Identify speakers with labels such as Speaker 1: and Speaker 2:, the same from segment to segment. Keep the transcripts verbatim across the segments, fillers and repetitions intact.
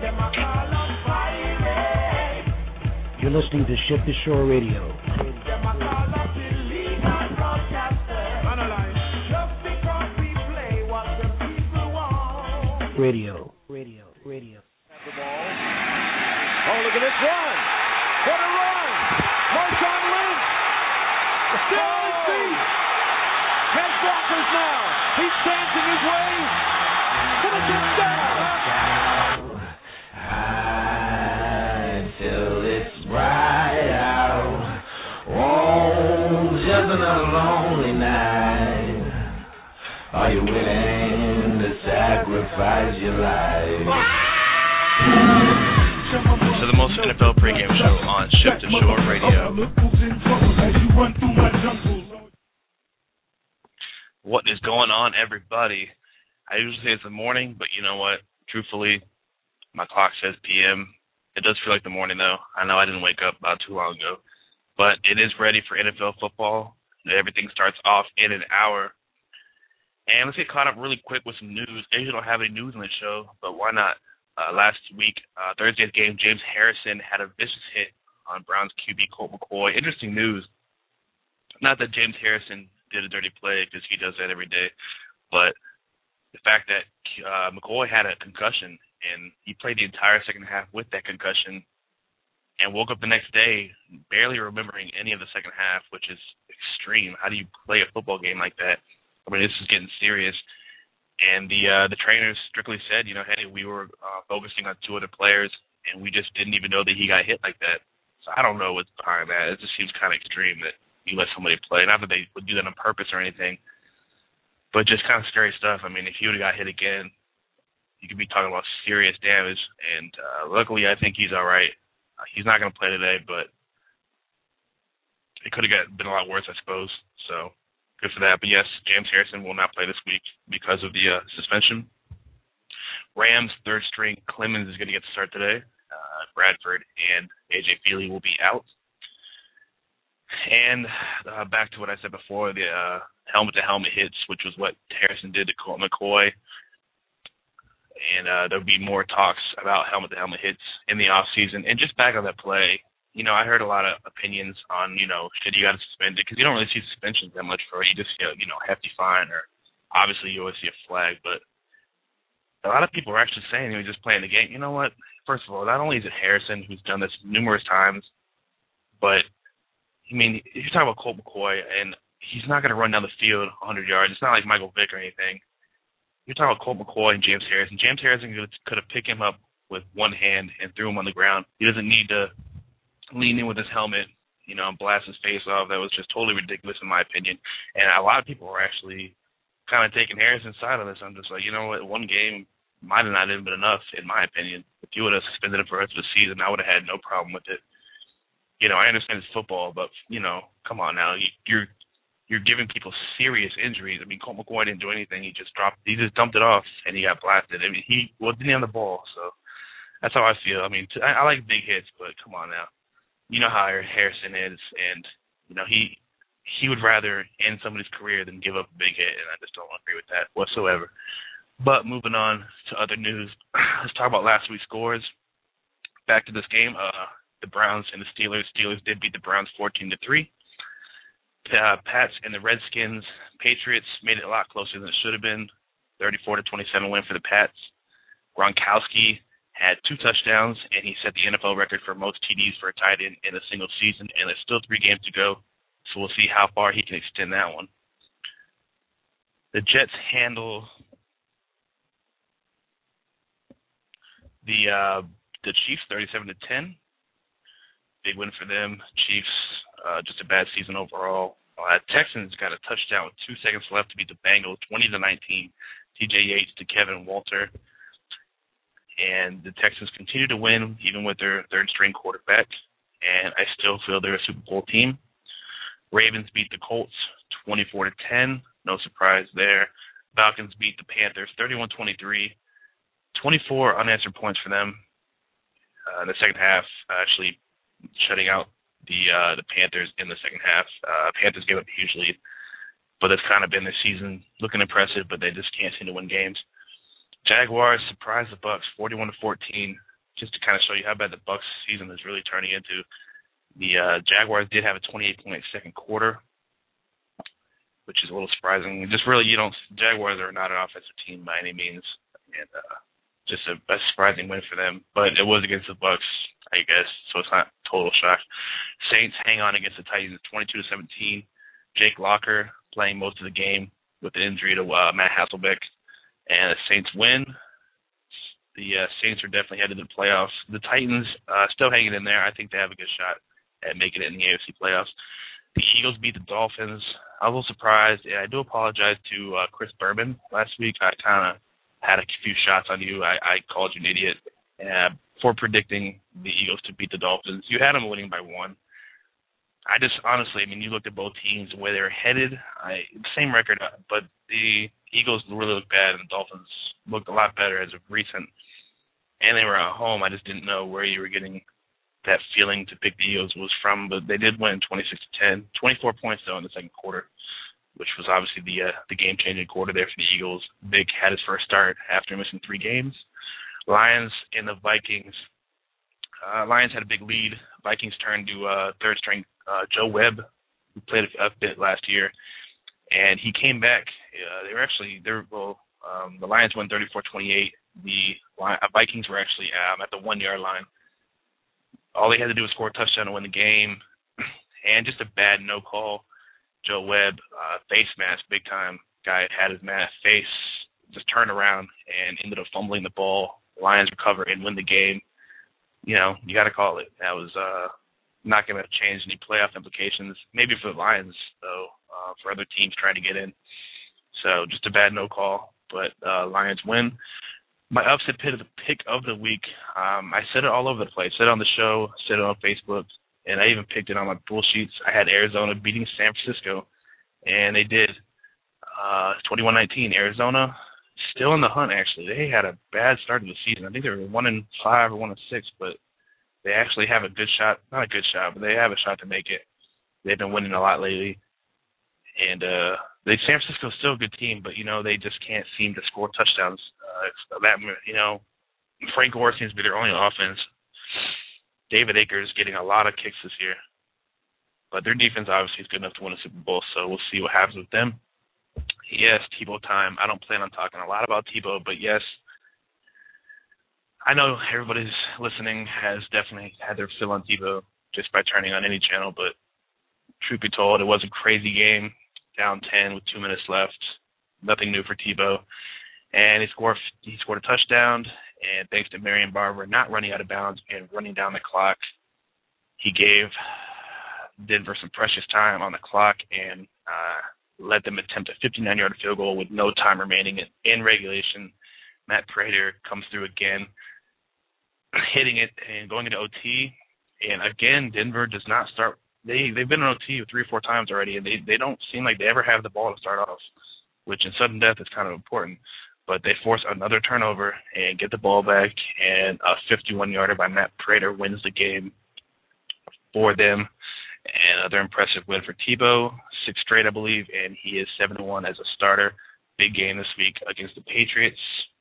Speaker 1: You're listening to Ship to Shore Radio. Radio, radio, radio.
Speaker 2: Oh, look at this run! What a run! Marshawn Lynch! Still on his feet! Ten blockers now! He's dancing his way to the touchdown!
Speaker 3: I feel it's bright out. Oh, just another lonely night. Are you willing to sacrifice your life?
Speaker 4: So the most N F L pregame show on Ship to Shore Radio. What is going on, everybody? I usually say it's the morning, but you know what? Truthfully, my clock says P M. It does feel like the morning, though. I know I didn't wake up about too long ago, but it is ready for N F L football. Everything starts off in an hour. And let's get caught up really quick with some news. I usually don't have any news on the show, but why not? Uh, last week, uh, Thursday's game, James Harrison had a vicious hit on Browns Q B Colt McCoy. Interesting news. Not that James Harrison did a dirty play, because he does that every day, but the fact that uh, McCoy had a concussion, and he played the entire second half with that concussion, and woke up the next day barely remembering any of the second half, which is extreme. How do you play a football game like that? I mean, this is getting serious. And the uh, the trainers strictly said, you know, hey, we were uh, focusing on two other players, and we just didn't even know that he got hit like that. So I don't know what's behind that. It just seems kind of extreme that you let somebody play. Not that they would do that on purpose or anything, but just kind of scary stuff. I mean, if he would have got hit again, you could be talking about serious damage. And uh, luckily, I think he's all right. Uh, he's not going to play today, but it could have been a lot worse, I suppose. So good for that. But, yes, James Harrison will not play this week because of the uh, suspension. Rams third string Clemens is going to get the start today. Uh, Bradford and A J Feely will be out. And uh, back to what I said before, the uh, helmet-to-helmet hits, which was what Harrison did to Colt McCoy. And uh, there'll be more talks about helmet-to-helmet hits in the offseason. And just back on that play, you know, I heard a lot of opinions on, you know, should you got to suspend it, because you don't really see suspensions that much for it. You just see a, you know, hefty fine, or obviously you always see a flag. But a lot of people are actually saying he was just playing the game. You know what? First of all, not only is it Harrison, who's done this numerous times, but, I mean, you're talking about Colt McCoy, and he's not going to run down the field one hundred yards. It's not like Michael Vick or anything. You're talking about Colt McCoy and James Harrison. James Harrison could have picked him up with one hand and threw him on the ground. He doesn't need to lean in with his helmet, you know, and blast his face off. That was just totally ridiculous in my opinion. And a lot of people are actually kind of taking Harrison's side on this. I'm just like, you know what, one game might have not even been enough, in my opinion. If you would have suspended him for the rest of the season, I would have had no problem with it. You know, I understand it's football, but, you know, come on now. You're you're giving people serious injuries. I mean, Colt McCoy didn't do anything. He just dropped, he just dumped it off, and he got blasted. I mean, he well, didn't have the ball, so that's how I feel. I mean, I, I like big hits, but come on now. You know how Harrison is, and, you know, he he would rather end somebody's career than give up a big hit, and I just don't agree with that whatsoever. But moving on to other news, let's talk about last week's scores. Back to this game, uh, the Browns and the Steelers. Steelers did beat the Browns fourteen to three. Uh, Pats and the Redskins, Patriots made it a lot closer than it should have been. thirty-four to twenty-seven win for the Pats. Gronkowski had two touchdowns, and he set the N F L record for most T Ds for a tight end in a single season, and there's still three games to go, so we'll see how far he can extend that one. The Jets handle the uh, the Chiefs thirty-seven to ten. Big win for them. Chiefs, uh, just a bad season overall. Uh, Texans got a touchdown with two seconds left to beat the Bengals, twenty to nineteen. T J Yates to Kevin Walter. And the Texans continue to win, even with their third-string quarterback. And I still feel they're a Super Bowl team. Ravens beat the Colts twenty-four to ten. No surprise there. Falcons beat the Panthers thirty-one twenty-three. twenty-four unanswered points for them. Uh, in the second half, actually shutting out the uh, the Panthers in the second half. Uh, Panthers gave up a huge lead, but that's kind of been their season. Looking impressive, but they just can't seem to win games. Jaguars surprised the Bucks forty-one to fourteen. just to kind of show you how bad the Bucs season is really turning into, the uh, Jaguars did have a twenty-eight point second quarter, which is a little surprising. Just really, you don't, Jaguars are not an offensive team by any means, and uh, just a, a surprising win for them. But it was against the Bucs, I guess, so it's not total shock. Saints hang on against the Titans twenty-two to seventeen. Jake Locker playing most of the game with the injury to uh, Matt Hasselbeck, and the Saints win. The uh, Saints are definitely headed to the playoffs. The Titans uh, still hanging in there. I think they have a good shot at making it in the A F C playoffs. The Eagles beat the Dolphins. I was a little surprised, and I do apologize to uh, Chris Berman last week. I kind of had a few shots on you. I, I called you an idiot uh, for predicting the Eagles to beat the Dolphins. You had them winning by one. I just, honestly, I mean, you looked at both teams and where they were headed. I, same record, but the Eagles really looked bad, and the Dolphins looked a lot better as of recent. And they were at home. I just didn't know where you were getting that feeling to pick the Eagles was from, but they did win twenty-six to ten, twenty-four points though in the second quarter, which was obviously the uh, the game-changing quarter there for the Eagles. Vic had his first start after missing three games. Lions and the Vikings. Uh, Lions had a big lead. Vikings turned to uh, third-string uh, Joe Webb, who played a, a bit last year, and he came back. Uh, they were actually they were, well, um, the Lions won thirty-four twenty-eight. The uh, Vikings were actually um, at the one-yard line. All they had to do was score a touchdown to win the game, and just a bad no call. Joe Webb, uh, face mask, big time guy, had his mask face just turned around and ended up fumbling the ball. Lions recover and win the game. You know, you got to call it. That was uh, not going to change any playoff implications. Maybe for the Lions, though, uh, for other teams trying to get in. So just a bad no call, but uh, Lions win. My upset pick of the pick of the week, um, I said it all over the place. Said it on the show, said it on Facebook, and I even picked it on my bull sheets. I had Arizona beating San Francisco, and they did. Uh, twenty-one nineteen, Arizona still in the hunt, actually. They had a bad start to the season. I think they were one and five or one and six, but they actually have a good shot. Not a good shot, but they have a shot to make it. They've been winning a lot lately. And uh, they, San Francisco's still a good team, but, you know, they just can't seem to score touchdowns. Uh, that, you know, Frank Gore seems to be their only offense. David Akers getting a lot of kicks this year. But their defense obviously is good enough to win a Super Bowl, so we'll see what happens with them. Yes, Tebow time. I don't plan on talking a lot about Tebow, but yes, I know everybody's listening has definitely had their fill on Tebow just by turning on any channel, but truth be told, it was a crazy game, down ten with two minutes left. Nothing new for Tebow. And he scored, he scored a touchdown, and thanks to Marion Barber not running out of bounds and running down the clock, he gave Denver some precious time on the clock and uh, let them attempt a fifty-nine-yard field goal with no time remaining in regulation. Matt Prater comes through again, hitting it and going into O T. And again, Denver does not start. They, they've been in O T three or four times already, and they, they don't seem like they ever have the ball to start off, which in sudden death is kind of important. But they force another turnover and get the ball back, and a fifty-one-yarder by Matt Prater wins the game for them. Another impressive win for Tebow, six straight, I believe, and he is seven and one as a starter. Big game this week against the Patriots.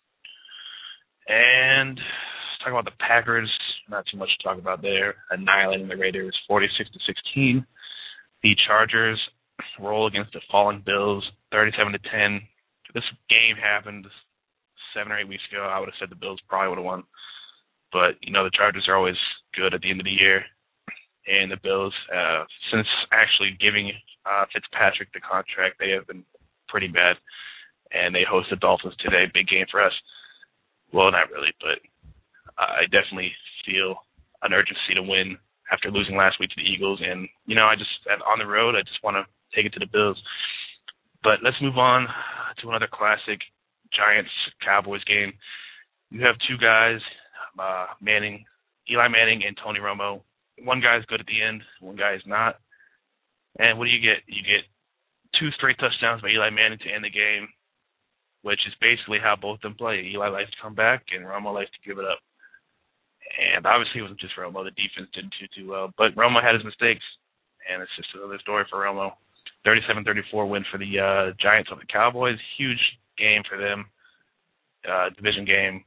Speaker 4: And let's talk about the Packers. Not too much to talk about there. Annihilating the Raiders, forty-six to sixteen. The Chargers roll against the fallen Bills, thirty-seven to ten. If this game happened seven or eight weeks ago, I would have said the Bills probably would have won. But, you know, the Chargers are always good at the end of the year. And the Bills, uh, since actually giving uh, Fitzpatrick the contract, they have been pretty bad. And they host the Dolphins today. Big game for us. Well, not really, but I definitely feel an urgency to win after losing last week to the Eagles. And, you know, I just, on the road, I just want to take it to the Bills. But let's move on to another classic Giants-Cowboys game. You have two guys, uh, Manning, Eli Manning and Tony Romo. One guy's good at the end, one guy is not. And what do you get? You get two straight touchdowns by Eli Manning to end the game, which is basically how both of them play. Eli likes to come back, and Romo likes to give it up. And obviously it wasn't just Romo. The defense didn't do too well. But Romo had his mistakes, and it's just another story for Romo. thirty-seven thirty-four win for the uh, Giants over the Cowboys. Huge game for them, uh, division game.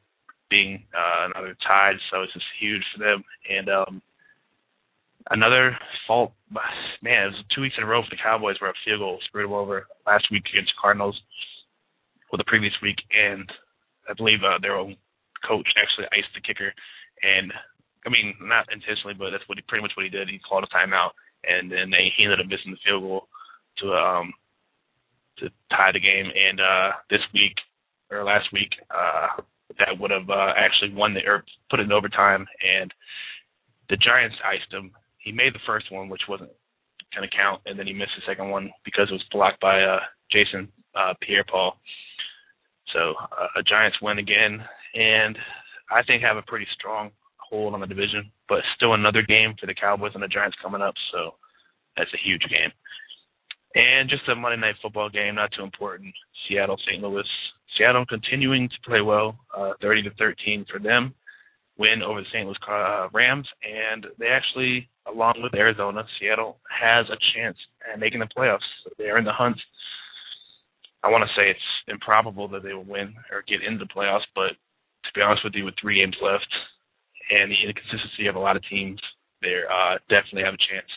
Speaker 4: being uh, another tied, so it's just huge for them. And um, another fault, man, it was two weeks in a row for the Cowboys where a field goal screwed them over last week against the Cardinals, or the previous week, and I believe uh, their own coach actually iced the kicker. And, I mean, not intentionally, but that's what he, pretty much what he did. He called a timeout, and then they, he ended up missing the field goal to um to tie the game. And uh, this week, or last week, uh, that would have uh, actually won the, or put it in overtime, and the Giants iced him. He made the first one, which wasn't going to count, and then he missed the second one because it was blocked by uh, Jason uh, Pierre-Paul. So uh, Giants win again, and I think have a pretty strong hold on the division, but still another game for the Cowboys and the Giants coming up, so that's a huge game. And just a Monday Night Football game, not too important, Seattle, Saint Louis. Seattle continuing to play well, uh, thirty to thirteen for them, win over the Saint Louis uh, Rams, and they actually, along with Arizona, Seattle has a chance at making the playoffs. They're in the hunt. I want to say it's improbable that they will win or get into the playoffs, but to be honest with you, with three games left and the inconsistency of a lot of teams, they uh, definitely have a chance.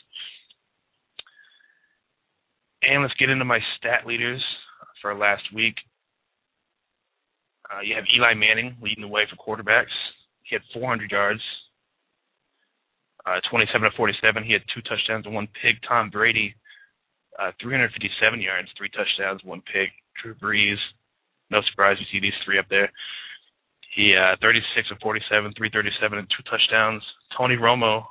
Speaker 4: And let's get into my stat leaders for last week. Uh, you have Eli Manning leading the way for quarterbacks. He had four hundred yards, uh, twenty-seven to forty-seven. He had two touchdowns and one pick. Tom Brady, uh, three hundred fifty-seven yards, three touchdowns, one pick. Drew Brees, no surprise you see these three up there. He uh, thirty-six of forty-seven, three thirty-seven, and two touchdowns. Tony Romo,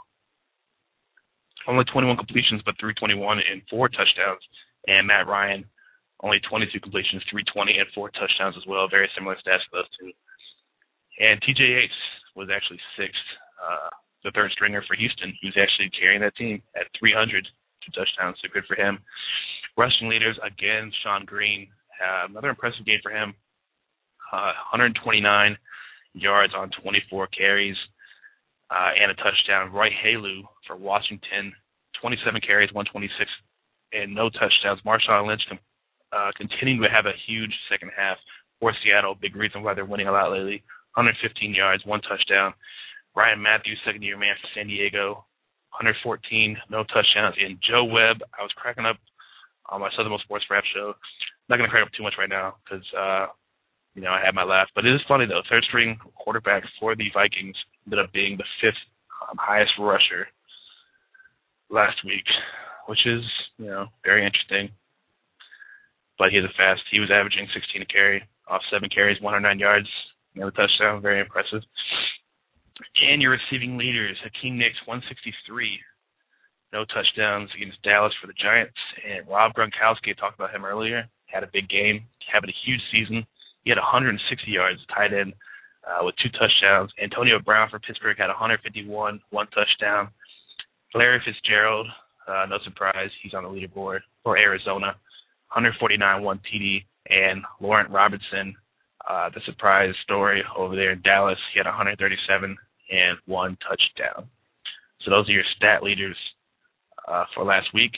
Speaker 4: only twenty-one completions, but three twenty-one and four touchdowns. And Matt Ryan, only twenty-two completions, three twenty, and four touchdowns as well. Very similar stats to those two. And T J Yates was actually sixth, uh, the third stringer for Houston. He was actually carrying that team at three hundred, two touchdowns, so good for him. Rushing leaders, again, Sean Green. Uh, another impressive game for him. Uh, one hundred twenty-nine yards on twenty-four carries uh, and a touchdown. Roy Halu for Washington, twenty-seven carries, one twenty-six, and no touchdowns. Marshawn Lynch uh, continuing to have a huge second half for Seattle. Big reason why they're winning a lot lately. one hundred fifteen yards, one touchdown. Ryan Matthews, second-year man for San Diego, one hundred fourteen, no touchdowns. And Joe Webb, I was cracking up on my Southern Most Sports Rap show. I'm not going to crack up too much right now because, uh, you know, I had my laugh. But it is funny, though. Third-string quarterback for the Vikings ended up being the fifth um, highest rusher last week, which is, you know, very interesting. But he has a fast. He was averaging sixteen a carry, off seven carries, one hundred nine yards, another touchdown. Very impressive. And your receiving leaders, Hakeem Nicks, one sixty-three, no touchdowns against Dallas for the Giants. And Rob Gronkowski, I talked about him earlier, had a big game, having a huge season. He had one hundred sixty yards, tight end, uh, with two touchdowns. Antonio Brown for Pittsburgh had one hundred fifty-one, one touchdown. Larry Fitzgerald, uh, no surprise, he's on the leaderboard for Arizona, one hundred forty-nine, one T D. And Laurent Robertson, uh, the surprise story over there in Dallas, he had one hundred thirty-seven and one touchdown. So those are your stat leaders uh, for last week.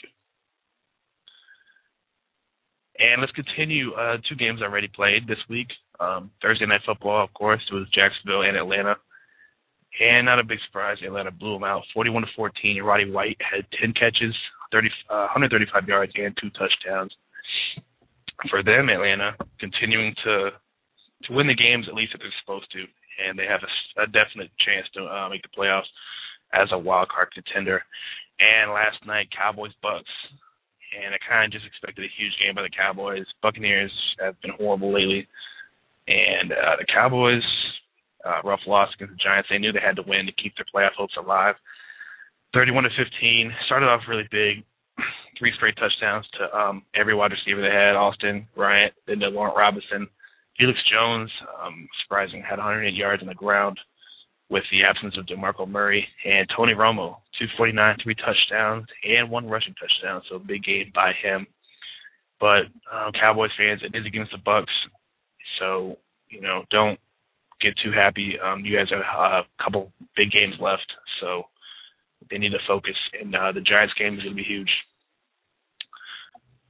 Speaker 4: And let's continue. Uh, two games already played this week. Um, Thursday Night Football, of course, it was Jacksonville and Atlanta. And not a big surprise, Atlanta blew them out, forty-one to fourteen. Roddy White had ten catches, thirty, uh, one hundred thirty-five yards, and two touchdowns. For them, Atlanta continuing to to win the games at least that they're supposed to, and they have a, a definite chance to uh, make the playoffs as a wild card contender. And last night, Cowboys-Bucks. And I kind of just expected a huge game by the Cowboys. Buccaneers have been horrible lately. And uh, the Cowboys, uh, rough loss against the Giants. They knew they had to win to keep their playoff hopes alive. thirty-one to fifteen. Started off really big. Three straight touchdowns to um, every wide receiver they had. Austin, Bryant, then to Laurent Robinson. Felix Jones, um, surprising, had one hundred eight yards on the ground with the absence of DeMarco Murray. And Tony Romo, two forty-nine, three touchdowns, and one rushing touchdown. So big game by him. But um, Cowboys fans, it is against the Bucks. So, you know, don't get too happy. Um, you guys have a couple big games left. So they need to focus. And uh, the Giants game is going to be huge.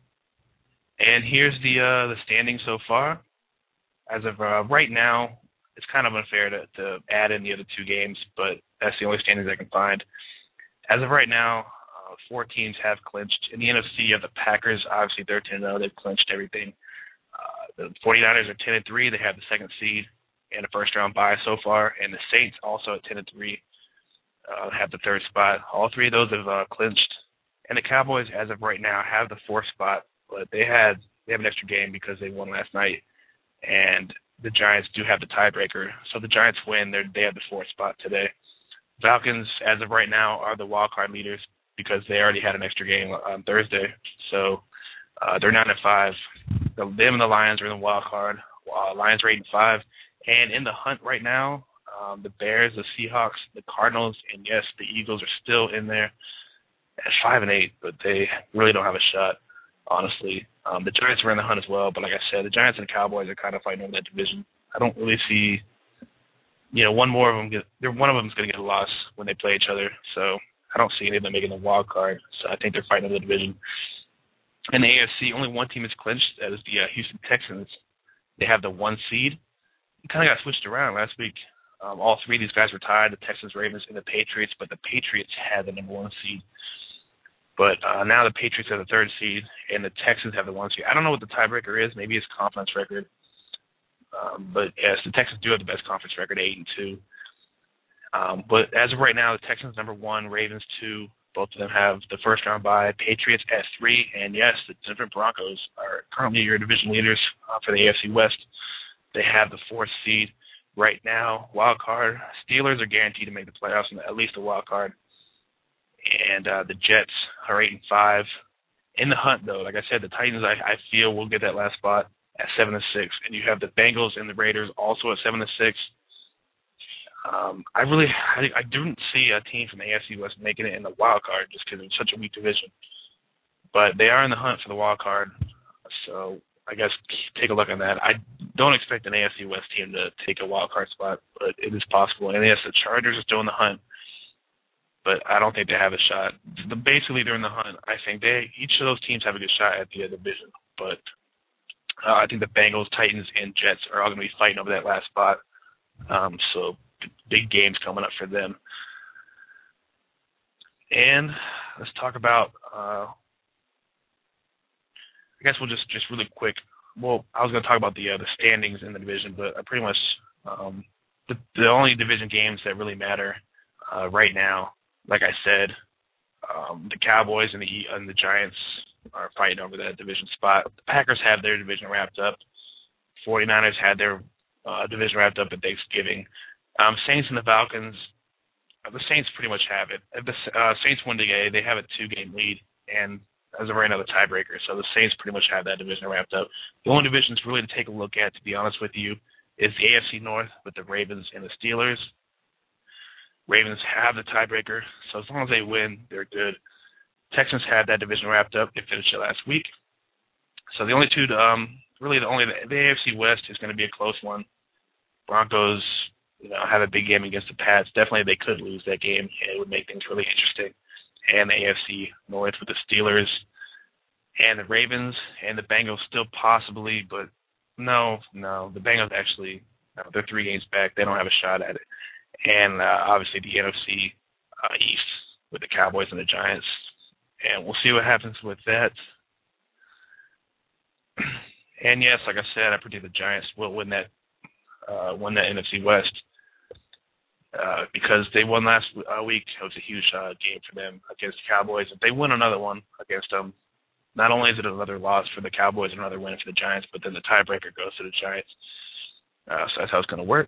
Speaker 4: And here's the uh, the standing so far. As of uh, right now, it's kind of unfair to, to add in the other two games, but that's the only standings I can find. As of right now, uh, four teams have clinched. In the N F C, you have the Packers. Obviously, they're ten and oh. They've clinched everything. Uh, the 49ers are ten and three. They have the second seed and a first-round bye so far. And the Saints, also at ten and three, uh, have the third spot. All three of those have uh, clinched. And the Cowboys, as of right now, have the fourth spot, but they had they have an extra game because they won last night. And the Giants do have the tiebreaker. So the Giants win. They're, they have the fourth spot today. Falcons, as of right now, are the wild card leaders because they already had an extra game on Thursday. So uh, they're nine and five. The, them and the Lions are in the wild card. Uh, Lions are eight and five. And in the hunt right now, um, the Bears, the Seahawks, the Cardinals, and yes, the Eagles are still in there at five and eight, but they really don't have a shot, honestly. Um, the Giants are in the hunt as well, but like I said, the Giants and the Cowboys are kind of fighting over that division. I don't really see, you know, one more of them get. One of them is going to get a loss when they play each other, so I don't see any of them making the wild card. So I think they're fighting over the division. In the A F C, only one team is clinched. That is the uh, Houston Texans. They have the one seed. It kind of got switched around last week. Um, all three of these guys were tied: the Texans, Ravens, and the Patriots. But the Patriots had the number one seed. But uh, now the Patriots have the third seed, and the Texans have the one seed. I don't know what the tiebreaker is. Maybe it's conference record. Um, but, yes, the Texans do have the best conference record, eight and two. Um, but as of right now, the Texans number one, Ravens two. Both of them have the first round bye. Patriots at three. And, yes, the Denver Broncos are currently your division leaders uh, for the A F C West. They have the fourth seed right now. Wild card. Steelers are guaranteed to make the playoffs, at least a wild card. And uh, the Jets are eight and five. In the hunt, though, like I said, the Titans, I, I feel, will get that last spot at seven and six. And you have the Bengals and the Raiders also at seven and six. Um, I really, I, I didn't see a team from the A F C West making it in the wild card just because it's such a weak division. But they are in the hunt for the wild card, so I guess take a look on that. I don't expect an A F C West team to take a wild card spot, but it is possible. And yes, the Chargers are still in the hunt. But I don't think they have a shot. The, basically, they're in the hunt. I think they each of those teams have a good shot at the uh, division. But uh, I think the Bengals, Titans, and Jets are all going to be fighting over that last spot. Um, so big games coming up for them. And let's talk about. Uh, I guess we'll just just really quick. Well, I was going to talk about the uh, the standings in the division, but I pretty much um, the the only division games that really matter uh, right now. Like I said, um, the Cowboys and the and the Giants are fighting over that division spot. The Packers have their division wrapped up. 49ers had their uh, division wrapped up at Thanksgiving. Um, Saints and the Falcons, uh, the Saints pretty much have it. If the uh, Saints win today, they have a two-game lead, and as of right now, the tiebreaker. So the Saints pretty much have that division wrapped up. The only divisions really to take a look at, to be honest with you, is the A F C North with the Ravens and the Steelers. Ravens have the tiebreaker, so as long as they win, they're good. Texans had that division wrapped up. They finished it last week. So the only two, um, really the only, the A F C West is going to be a close one. Broncos, you know, have a big game against the Pats. Definitely they could lose that game, and it would make things really interesting. And the A F C North with the Steelers and the Ravens and the Bengals still possibly, but no, no, the Bengals actually, no, they're three games back. They don't have a shot at it. And uh, obviously the N F C uh, East with the Cowboys and the Giants. And we'll see what happens with that. And yes, like I said, I predict the Giants will win that uh, win that N F C West uh, because they won last uh, week. It was a huge uh, game for them against the Cowboys. If they win another one against them, not only is it another loss for the Cowboys and another win for the Giants, but then the tiebreaker goes to the Giants. Uh, so that's how it's going to work.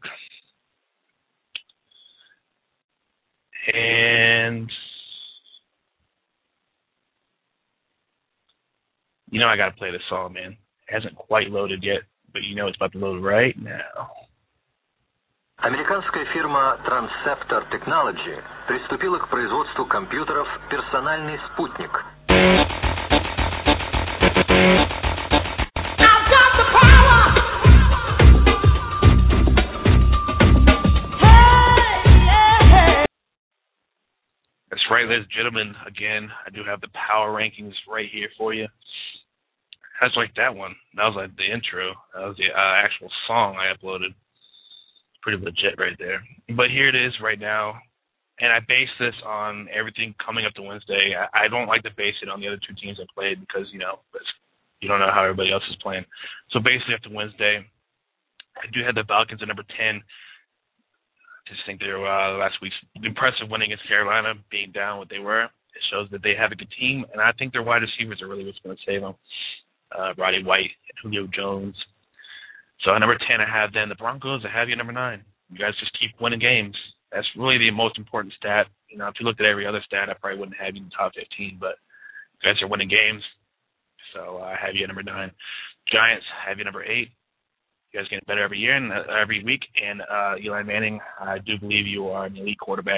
Speaker 4: And, you know I got to play this song, man. It hasn't quite loaded yet, but you know it's about to load right now.
Speaker 5: Американская фирма Transceptor Technology приступила к производству компьютеров «Персональный спутник».
Speaker 4: That's right, ladies and gentlemen. Again, I do have the power rankings right here for you. That's like that one. That was like the intro. That was the uh, actual song I uploaded. pretty legit right there. But here it is right now, and I base this on everything coming up to Wednesday. I, I don't like to base it on the other two teams that played because, you know, you don't know how everybody else is playing. So basically after Wednesday, I do have the Falcons at number ten. I just think they're uh, last week's impressive win against Carolina, being down what they were. It shows that they have a good team, and I think their wide receivers are really what's going to save them. Uh, Roddy White and Julio Jones. So at number ten, I have then the Broncos. I have you at number nine. You guys just keep winning games. That's really the most important stat. You know, if you looked at every other stat, I probably wouldn't have you in the top fifteen, but you guys are winning games. So uh, I have you at number nine. Giants, I have you at number eight. You guys getting better every year and uh, every week. And uh, Eli Manning, I do believe you are an elite quarterback.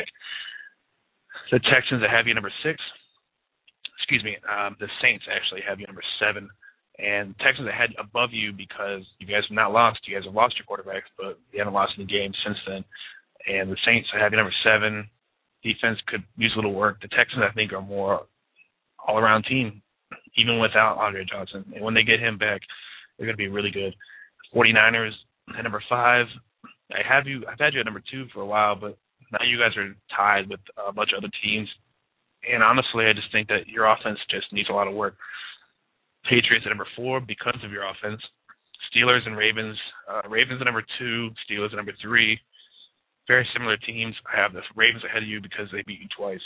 Speaker 4: The Texans, I have you number six. Excuse me, um, the Saints actually have you number seven. And Texans I had above you because you guys have not lost. You guys have lost your quarterbacks, but you haven't lost any games since then. And the Saints, I have you number seven. Defense could use a little work. The Texans, I think, are more all-around team, even without Andre Johnson. And when they get him back, they're going to be really good. forty-niners at number five. I have you. I've had you at number two for a while, but now you guys are tied with a bunch of other teams. And honestly, I just think that your offense just needs a lot of work. Patriots at number four because of your offense. Steelers and Ravens. Uh, Ravens at number two. Steelers at number three. Very similar teams. I have the Ravens ahead of you because they beat you twice.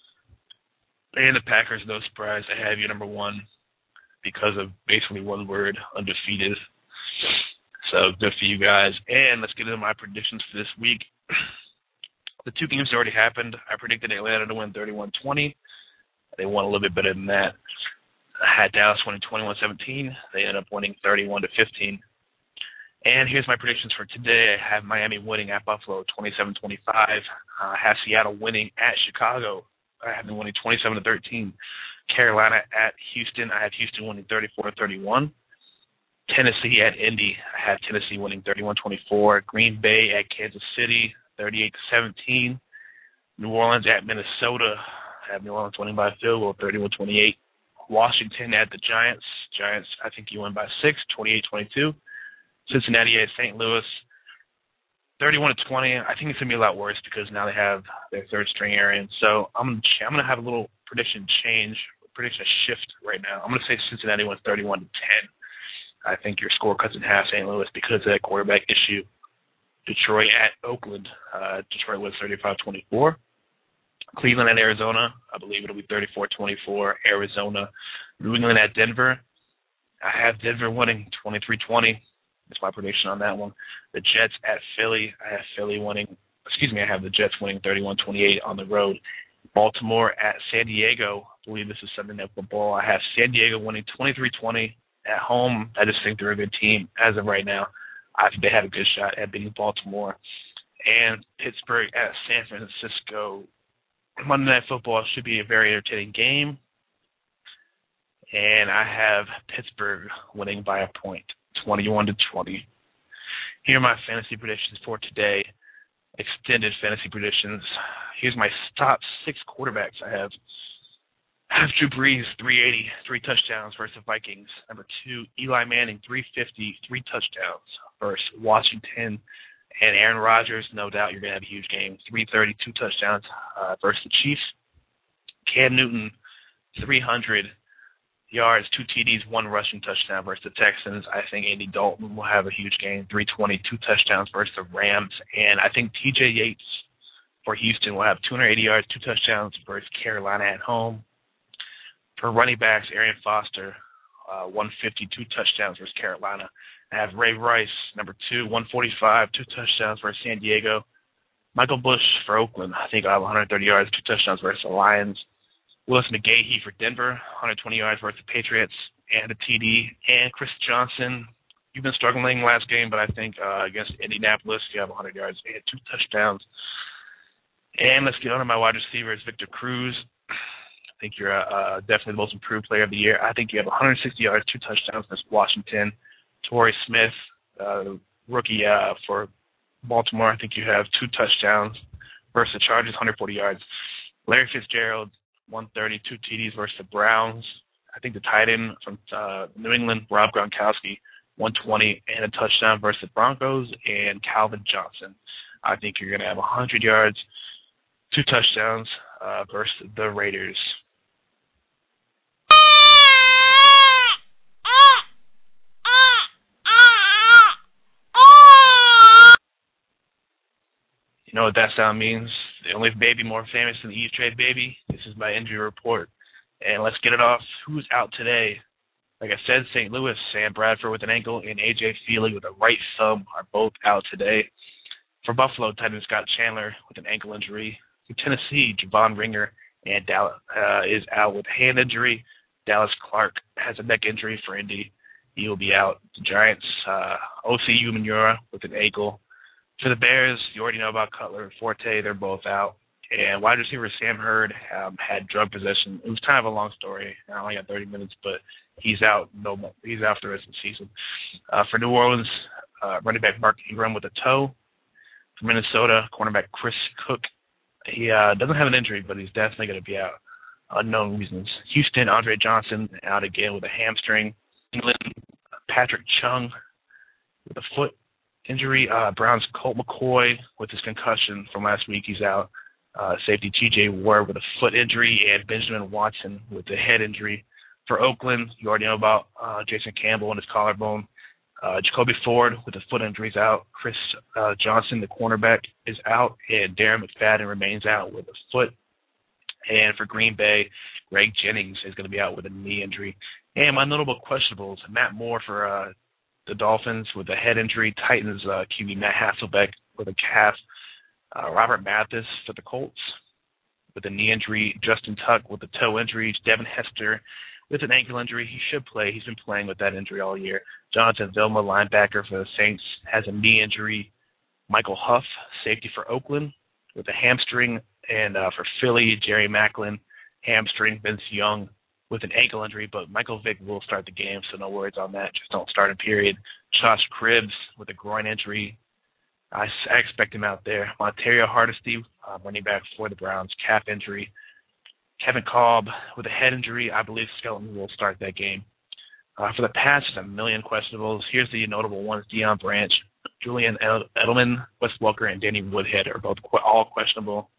Speaker 4: And the Packers, no surprise, I have you number one because of basically one word, undefeated. So good for you guys. And let's get into my predictions for this week. The two games already happened. I predicted Atlanta to win thirty-one twenty. They won a little bit better than that. I had Dallas winning twenty-one seventeen. They ended up winning thirty-one to fifteen. And here's my predictions for today. I have Miami winning at Buffalo twenty-seven twenty-five. Uh, I have Seattle winning at Chicago. I have them winning twenty-seven to thirteen. Carolina at Houston. I have Houston winning thirty-four to thirty-one. Tennessee at Indy. I have Tennessee winning thirty-one twenty-four. Green Bay at Kansas City, thirty-eight to seventeen. New Orleans at Minnesota. I have New Orleans winning by a field goal, thirty-one twenty-eight. Washington at the Giants. Giants, I think you win by six, twenty-eight twenty-two. Cincinnati at Saint Louis, thirty-one to twenty. I think it's going to be a lot worse because now they have their third string Arian. So I'm going to I'm going to have a little prediction change, prediction shift right now. I'm going to say Cincinnati wins thirty-one to ten. I think your score cuts in half Saint Louis because of that quarterback issue. Detroit at Oakland. Uh, Detroit wins thirty-five twenty-four. Cleveland at Arizona. I believe it'll be thirty-four twenty-four. Arizona. New England at Denver. I have Denver winning twenty-three twenty. That's my prediction on that one. The Jets at Philly. I have Philly winning. Excuse me, I have the Jets winning thirty-one twenty-eight on the road. Baltimore at San Diego. I believe this is Sunday Night Football. I have San Diego winning twenty-three twenty. At home, I just think they're a good team as of right now. I think they have a good shot at beating Baltimore. And Pittsburgh at San Francisco. Monday Night Football should be a very entertaining game. And I have Pittsburgh winning by a point, twenty-one to twenty. Here are my fantasy predictions for today. Extended fantasy predictions. Here's my top six quarterbacks I have. I have Drew Brees, three eighty, three touchdowns versus the Vikings. Number two, Eli Manning, three fifty, three touchdowns versus Washington. And Aaron Rodgers, no doubt you're going to have a huge game, three thirty, two touchdowns uh, versus the Chiefs. Cam Newton, three hundred yards, two T Ds, one rushing touchdown versus the Texans. I think Andy Dalton will have a huge game, three twenty, two touchdowns versus the Rams. And I think T J Yates for Houston will have two hundred eighty yards, two touchdowns versus Carolina at home. For running backs, Arian Foster, uh, one fifty, two touchdowns versus Carolina. I have Ray Rice, number two, one forty-five, two touchdowns versus San Diego. Michael Bush for Oakland, I think I have one hundred thirty yards, two touchdowns versus the Lions. Willis McGahee for Denver, one hundred twenty yards versus the Patriots and a T D. And Chris Johnson, you've been struggling last game, but I think uh, against Indianapolis, you have one hundred yards and two touchdowns. And let's get on to my wide receivers, Victor Cruz. I think you're uh, definitely the most improved player of the year. I think you have one hundred sixty yards, two touchdowns against Washington. Torrey Smith, uh, rookie uh, for Baltimore. I think you have two touchdowns versus the Chargers, one hundred forty yards. Larry Fitzgerald, one thirty, two T Ds versus the Browns. I think the tight end from uh, New England, Rob Gronkowski, one twenty and a touchdown versus the Broncos and Calvin Johnson. I think you're going to have one hundred yards, two touchdowns uh, versus the Raiders. You know what that sound means? The only baby more famous than the Eve Trade baby. This is my injury report. And let's get it off. Who's out today? Like I said, Saint Louis, Sam Bradford with an ankle and A J Feely with a right thumb are both out today. For Buffalo, tight end Scott Chandler with an ankle injury. For Tennessee, Javon Ringer and Dallas uh, is out with a hand injury. Dallas Clark has a neck injury for Indy. He will be out. The Giants, uh, O C Umenyiora with an ankle. For the Bears, you already know about Cutler and Forte. They're both out. And wide receiver Sam Hurd um, had drug possession. It was kind of a long story. I only got thirty minutes, but he's out. No, he's out for the rest of the season. Uh, for New Orleans, uh, running back Mark Ingram with a toe. For Minnesota, cornerback Chris Cook. He uh, doesn't have an injury, but he's definitely going to be out. Unknown reasons. Houston, Andre Johnson out again with a hamstring. England, Patrick Chung with a foot injury. Uh, Browns, Colt McCoy with his concussion from last week. He's out. Uh, safety T J Ward with a foot injury, and Benjamin Watson with a head injury. For Oakland, you already know about uh, Jason Campbell and his collarbone. Uh, Jacoby Ford with the foot injuries out. Chris uh, Johnson, the cornerback, is out, and Darren McFadden remains out with a foot. And for Green Bay, Greg Jennings is going to be out with a knee injury. And my notable questionables, Matt Moore for uh, the Dolphins with a head injury. Titans uh, Q B Matt Hasselbeck with a calf. Uh, Robert Mathis for the Colts with a knee injury. Justin Tuck with a toe injury. Devin Hester with an ankle injury. He should play. He's been playing with that injury all year. Jonathan Vilma, linebacker for the Saints, has a knee injury. Michael Huff, safety for Oakland, with a hamstring. And uh, for Philly, Jerry Maclin, hamstring. Vince Young with an ankle injury, but Michael Vick will start the game, so no worries on that. Just don't start him, period. Josh Cribbs with a groin injury. I, I expect him out there. Montario Hardesty, uh, running back for the Browns, calf injury. Kevin Kolb with a head injury. I believe Skelton will start that game. Uh, for the Pats, there's a million questionables. Here's the notable ones. Deion Branch, Julian Edelman, Wes Welker, and Danny Woodhead are both qu- all questionable.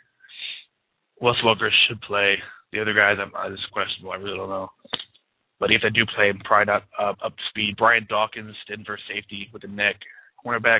Speaker 4: Wes Welker should play. The other guys, I'm, uh, this is questionable. I really don't know. But if they do play, I'm probably not uh, up to speed. Brian Dawkins, Denver safety with a neck. Cornerback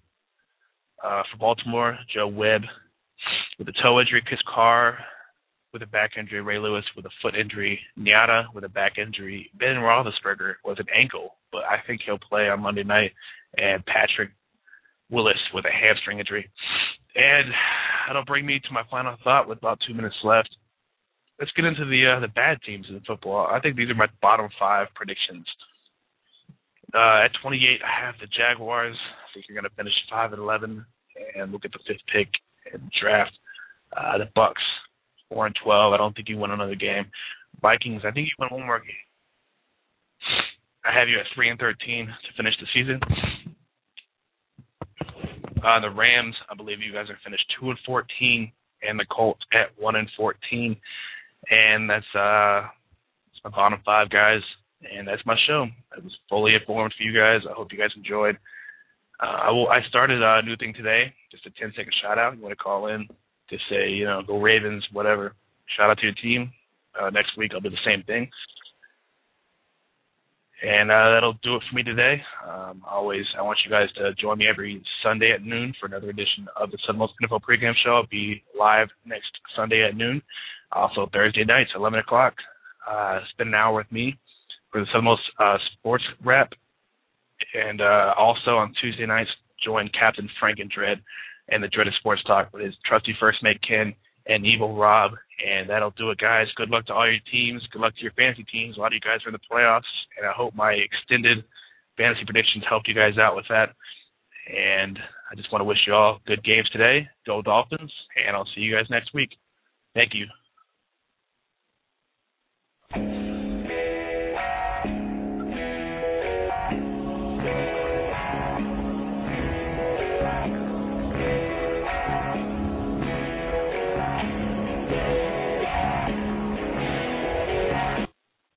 Speaker 4: uh, for Baltimore, Joe Webb with a toe injury. Chris Carr with a back injury. Ray Lewis with a foot injury. Niata with a back injury. Ben Roethlisberger with an ankle, but I think he'll play on Monday night. And Patrick Willis with a hamstring injury. And that'll bring me to my final thought with about two minutes left. Let's get into the uh, the bad teams in football. I think these are my bottom five predictions. Uh, at twenty-eight, I have the Jaguars. I think you're going to finish five and eleven, and we'll get the fifth pick in the draft. Uh, the Bucks, four and twelve. I don't think you win another game. Vikings, I think you win one more game. I have you at three and thirteen to finish the season. Uh, the Rams, I believe you guys are finished two and fourteen, and the Colts at one and fourteen. And that's uh, that's my bottom five, guys. And that's my show. I was fully informed for you guys. I hope you guys enjoyed. Uh, I will. I started a new thing today, just a ten-second shout-out. You want to call in to say, you know, go Ravens, whatever. Shout out to your team. Uh, next week I'll do the same thing. And uh, that'll do it for me today. Um, always, I want you guys to join me every Sunday at noon for another edition of the Southernmost N F L pregame show. I'll be live next Sunday at noon. Also Thursday nights, eleven o'clock. Uh, spend an hour with me for the Southernmost uh, Sports Wrap. And uh, also on Tuesday nights, join Captain Frank and Dread and the Dreaded Sports Talk with his trusty first mate Ken and Evil Rob. And that'll do it, guys. Good luck to all your teams. Good luck to your fantasy teams. A lot of you guys are in the playoffs, and I hope my extended fantasy predictions helped you guys out with that. And I just want to wish you all good games today. Go Dolphins, and I'll see you guys next week. Thank you.